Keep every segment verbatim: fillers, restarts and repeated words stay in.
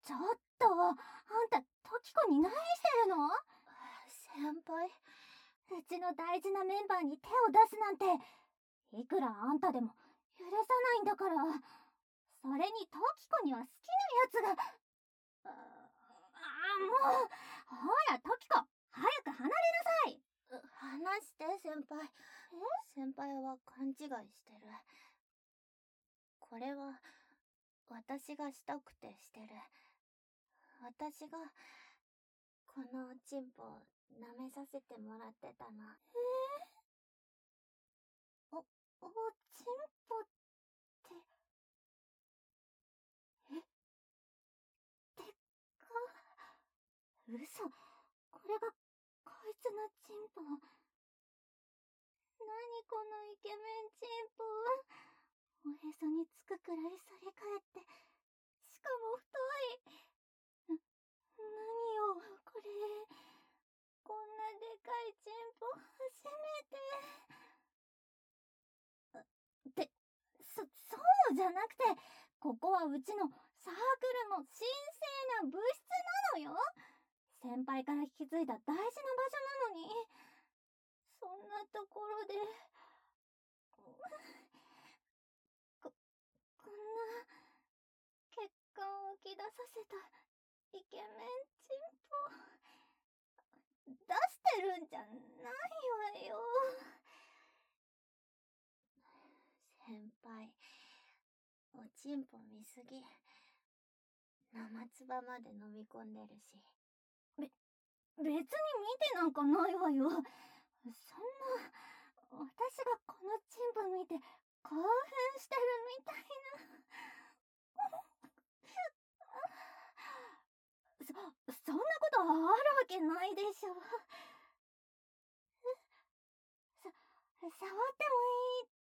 ちょっと、あんた、トキコに何してるの？ 先輩、 うちの大事なメンバーに手を出すなんて、いくらあんたでも許さないんだから。それにトキコには好きなやつが。ああ、もう、ほらトキコ、早く離れなさい。 話して先輩。先輩は勘違いしてる。これは私がしたくてしてる。私がこのおちんぽを舐めさせてもらってたの。 お、おちんぽって。えってか、嘘。これがこいつのちんぽ。なにこのイケメンちんぽ。おへそにつくくらい反り返って、しかも太い。な、何よこれ。こんなでかいちんぽ初めて。って、そ、そうじゃなくて、ここはうちのサークルの神聖な部室なのよ。先輩から引き継いだ大事な場所なのに、そんなところで、こ、こんな血管を浮き出させたイケメンチンポ出してるんじゃないわよ。 先輩、おちんぽ見すぎ。生唾まで飲み込んでるし。 べ、別に見てなんかないわよ。そんな、私がこのチンポ見て興奮してるみたいな。そ、そんなことあるわけないでしょ。さ、触ってもいいって。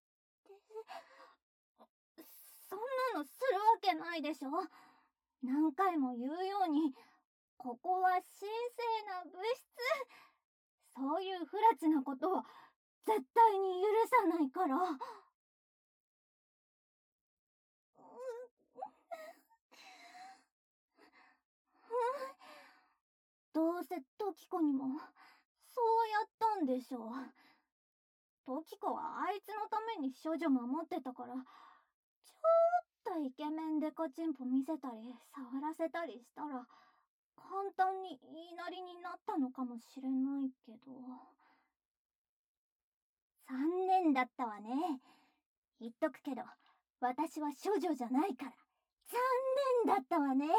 そんなのするわけないでしょ。何回も言うように、ここは神聖な部室。そういう不埒なことは絶対に許さないから。どうせトキコにもそうやったんでしょう。トキコはあいつのために処女守ってたから、ちょっとイケメンデカチンポ見せたり触らせたりしたら簡単に言いなりになったのかもしれないけど。残念だったわね。言っとくけど、私は処女じゃないから残念だったわね。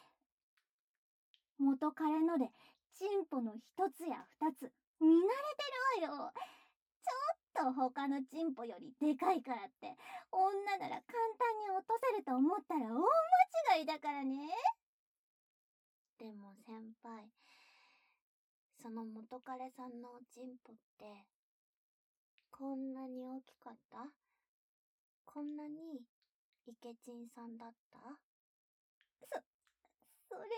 元彼のでチンポの一つや二つ見慣れてるわよ。ちょっと他のチンポよりでかいからって女なら簡単に落とせると思ったら大間違いだからね。 でも先輩、その元彼さんのおちんぽってこんなに大きかった？こんなにイケチンさんだった？ そ、それは、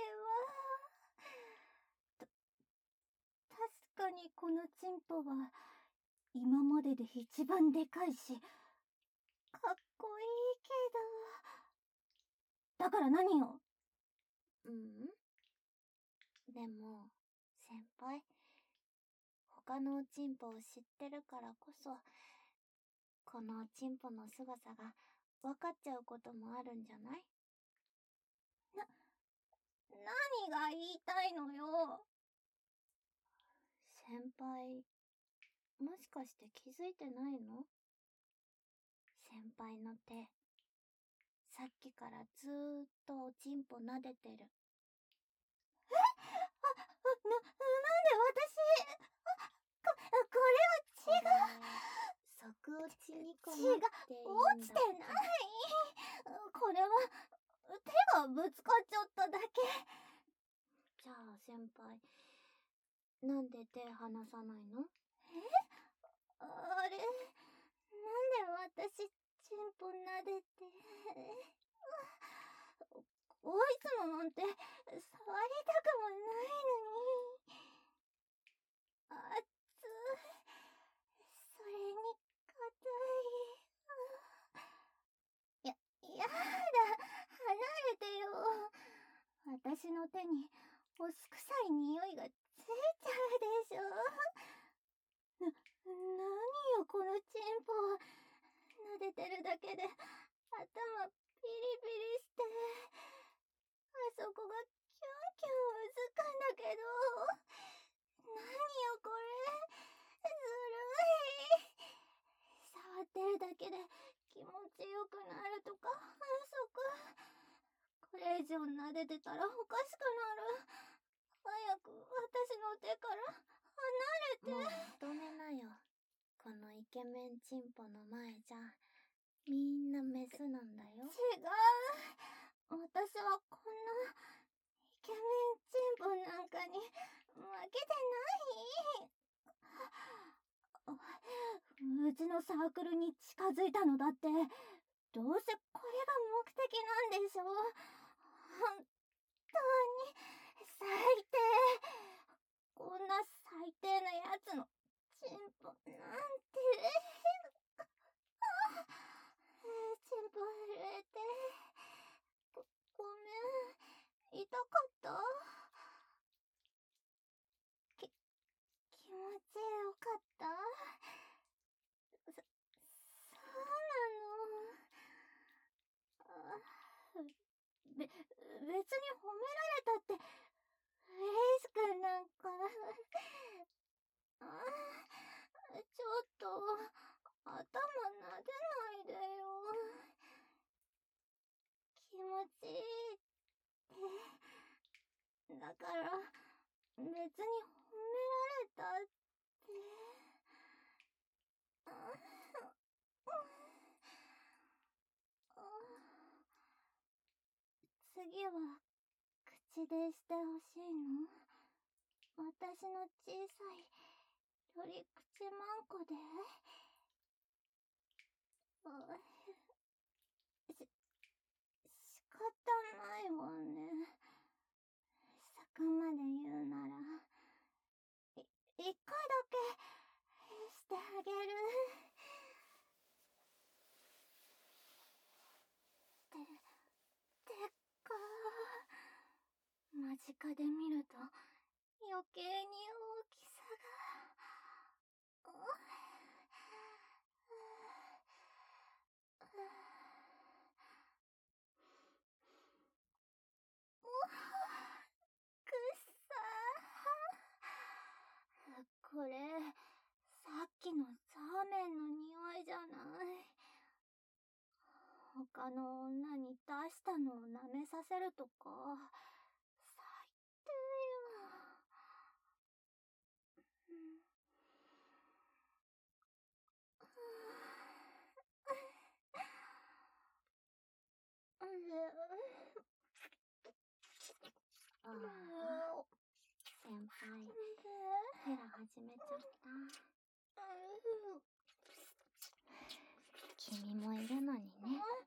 た、確かにこのチンポは今までで一番でかいし、かっこいいけど。だから何よ。 うん。でも、先輩、他のおちんぽを知ってるからこそ、このおちんぽの凄さが分かっちゃうこともあるんじゃない？ な、何が言いたいのよ。 先輩、もしかして気づいてないの？先輩の手、さっきからずーっとおちんぽ撫でてる。 え？あ、な、なんで私、こ、これは違う。 即落ちにこ血が落ちてない。これは手がぶつかっちゃっただけ。 じゃあ先輩、なんで手離さないの？ え？あれ、なんで私チンポ撫でて。こいつのなんて触りたくもないのに。あっつ。それに硬い。や、やだ。離れてよ。 私の手にお酢臭い匂いがついちゃうでしょ。な、何よこのチンポ。撫でてるだけで頭ピリピリして、あそこがキュンキュンうずくんだけど。何よこれ。ずるい。触ってるだけで気持ちよくなるとか反則。これ以上撫でてたらおかしくなる。早く私の手から離れて。 もう認めなよ。このイケメンチンポの前じゃみんなメスなんだよ。 違う。私はこんなイケメンチンポなんかに負けてない。うちのサークルに近づいたのだって、どうせこれが目的なんでしょ。本当に最低。こんな最低なやつのチンポなんて。チンポ震えて。ご、ごめん。痛かった？き、気持ちよかった？そ、そうなの？あ、べ、別に褒められたって嬉しくなんか。あ、ちょっと頭撫でないでよ。気持ちいいって。だから別に褒められたって。あ、次は口でしてほしいの？私の小さい鳥口マンコで？あ、し、仕方ないわね。そこまで言うなら、い、一回だけしてあげる。て、てか、間近で見ると余計に大きさが。くっさー。これ、さっきのザーメンの匂いじゃない。他の女に出したのを舐めさせるとか、最低よ。うん。 ああ、先輩、ヘラ始めちゃった。君もいるのにね。